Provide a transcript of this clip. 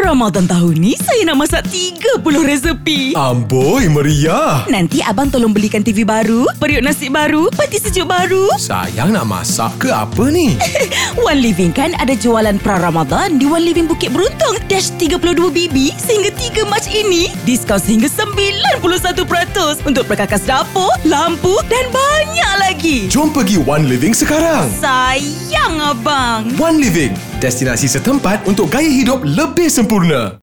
Ramadan tahun ni saya nak masak 30 resepi. Amboi, meriah. Nanti abang tolong belikan TV baru, periuk nasi baru, peti sejuk baru. Sayang nak masak ke apa ni? One Living kan ada jualan pra-Ramadan di One Living Bukit Beruntung -32BB sehingga 3 Mac ini. Diskaun sehingga 91% untuk perkakas dapur, lampu dan banyak lagi. Jom pergi One Living sekarang. Sayang abang. One Living, destinasi setempat untuk gaya hidup lebih sempurna.